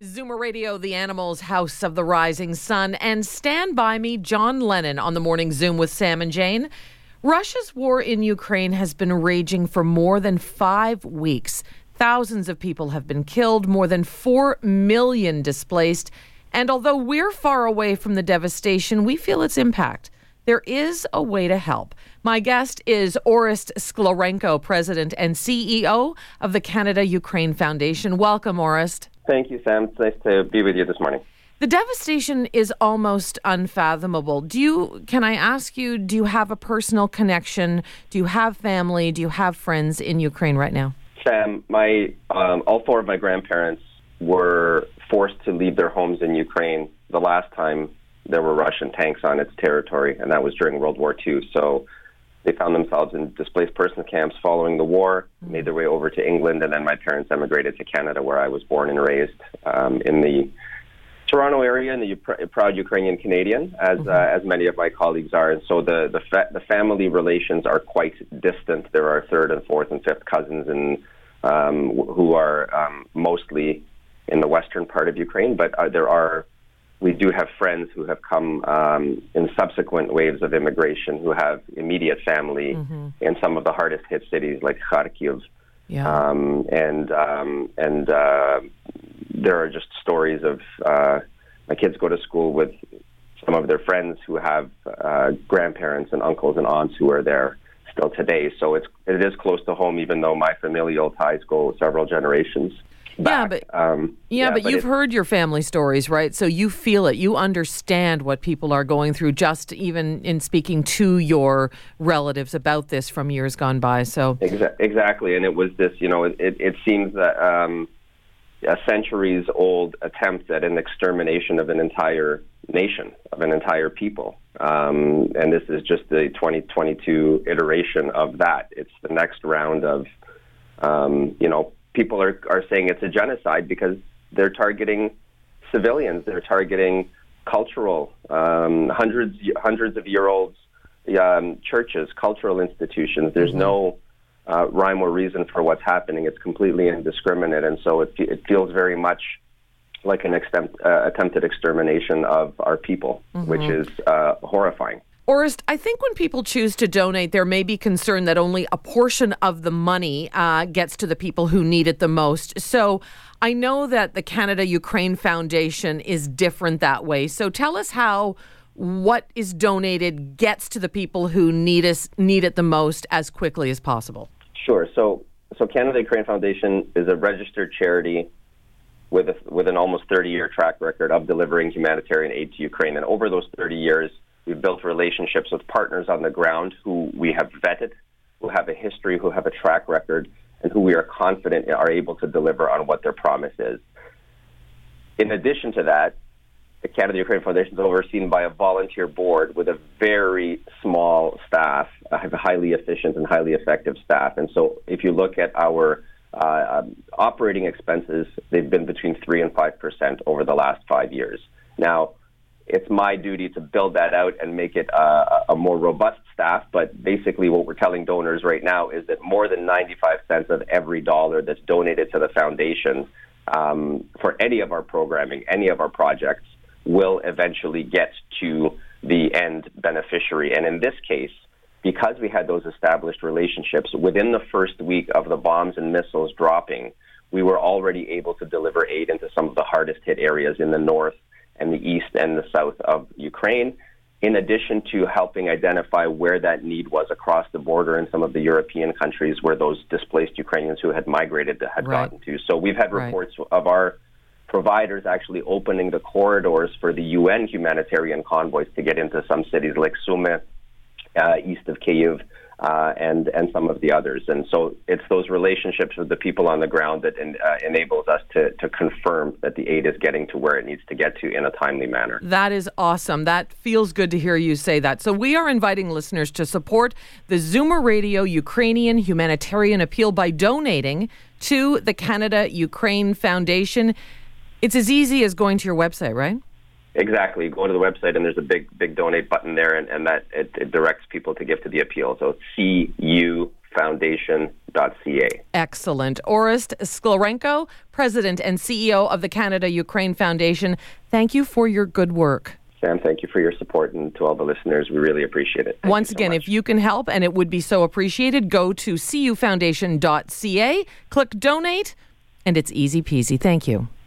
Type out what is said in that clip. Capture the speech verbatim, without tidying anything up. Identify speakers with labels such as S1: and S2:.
S1: Zoomer Radio, the Animals House of the Rising Sun, and Stand By Me, John Lennon on the Morning Zoom with Sam and Jane. Russia's war in Ukraine has been raging for more than five weeks. Thousands of people have been killed, more than four million displaced. And although we're far away from the devastation, we feel its impact. There is a way to help. My guest is Orest Sklerenko, President and C E O of the Canada-Ukraine Foundation. Welcome, Orest.
S2: Thank you, Sam. It's nice to be with you this morning.
S1: The devastation is almost unfathomable. Do you, can I ask you, do you have a personal connection? Do you have family? Do you have friends in Ukraine right now?
S2: Sam, my um, all four of my grandparents were forced to leave their homes in Ukraine the last time there were Russian tanks on its territory, and that was during World War Two. So they found themselves in displaced persons camps following the war, mm-hmm. made their way over to England, and then my parents emigrated to Canada, where I was born and raised um, in the Toronto area, and the pr- proud Ukrainian Canadian, as mm-hmm. uh, as many of my colleagues are. And so the the, fa- the family relations are quite distant. There are third and fourth and fifth cousins, and um, who are um, mostly in the western part of Ukraine, but uh, there are. We do have friends who have come um, in subsequent waves of immigration who have immediate family mm-hmm. in some of the hardest hit cities like Kharkiv. Yeah. Um, and um, and uh, there are just stories of uh, my kids go to school with some of their friends who have uh, grandparents and uncles and aunts who are there still today. So it's it is close to home, even though my familial ties go several generations back.
S1: Yeah, but,
S2: um,
S1: yeah,
S2: yeah,
S1: but, but you've heard your family stories, right? So you feel it. You understand what people are going through, just even in speaking to your relatives about this from years gone by. So
S2: Exa- Exactly. And it was this, you know, it, it seems that um, a centuries-old attempt at an extermination of an entire nation, of an entire people. Um, and this is just the twenty twenty-two iteration of that. It's the next round of, um, you know, people are, are saying it's a genocide because they're targeting civilians. They're targeting cultural, um, hundreds hundreds of year olds, um, churches, cultural institutions. There's mm-hmm. no uh, rhyme or reason for what's happening. It's completely indiscriminate, and so it, it feels very much like an extent, uh, attempted extermination of our people, mm-hmm. which is uh, horrifying.
S1: Orest, I think when people choose to donate, there may be concern that only a portion of the money uh, gets to the people who need it the most. So I know that the Canada-Ukraine Foundation is different that way. So tell us how what is donated gets to the people who need us need it the most as quickly as possible.
S2: Sure. So, so Canada-Ukraine Foundation is a registered charity with a, with an almost thirty-year track record of delivering humanitarian aid to Ukraine. And over those thirty years, we've built relationships with partners on the ground who we have vetted, who have a history, who have a track record, and who we are confident are able to deliver on what their promise is. In addition to that, the Canada-Ukraine Foundation is overseen by a volunteer board with a very small staff, a highly efficient and highly effective staff. And so if you look at our uh, um, operating expenses, they've been between three and five percent over the last five years. Now, it's my duty to build that out and make it uh, a more robust staff. But basically what we're telling donors right now is that more than ninety-five cents of every dollar that's donated to the foundation um, for any of our programming, any of our projects, will eventually get to the end beneficiary. And in this case, because we had those established relationships, within the first week of the bombs and missiles dropping, we were already able to deliver aid into some of the hardest hit areas in the north and the east and the south of Ukraine, in addition to helping identify where that need was across the border in some of the European countries where those displaced Ukrainians who had migrated had right. gotten to. So we've had reports right. of our providers actually opening the corridors for the U N humanitarian convoys to get into some cities like Sumy, uh, east of Kyiv, uh, and, and some of the others. And so it's those relationships with the people on the ground that in, uh, enables us to, to confirm that the aid is getting to where it needs to get to in a timely manner.
S1: That is awesome. That feels good to hear you say that. So we are inviting listeners to support the Zoomer Radio Ukrainian Humanitarian Appeal by donating to the Canada-Ukraine Foundation. It's as easy as going to your website, right?
S2: Exactly. Go to the website and there's a big, big donate button there, and, and that it, it directs people to give to the appeal. So C U foundation dot c a.
S1: Excellent. Orest Sklerenko, President and C E O of the Canada-Ukraine Foundation, thank you for your good work.
S2: Sam, thank you for your support, and to all the listeners, we really appreciate it. Thank
S1: Once
S2: you so
S1: again,
S2: much.
S1: if you can help, and it would be so appreciated, go to c u foundation dot c a, click donate, and it's easy peasy. Thank you.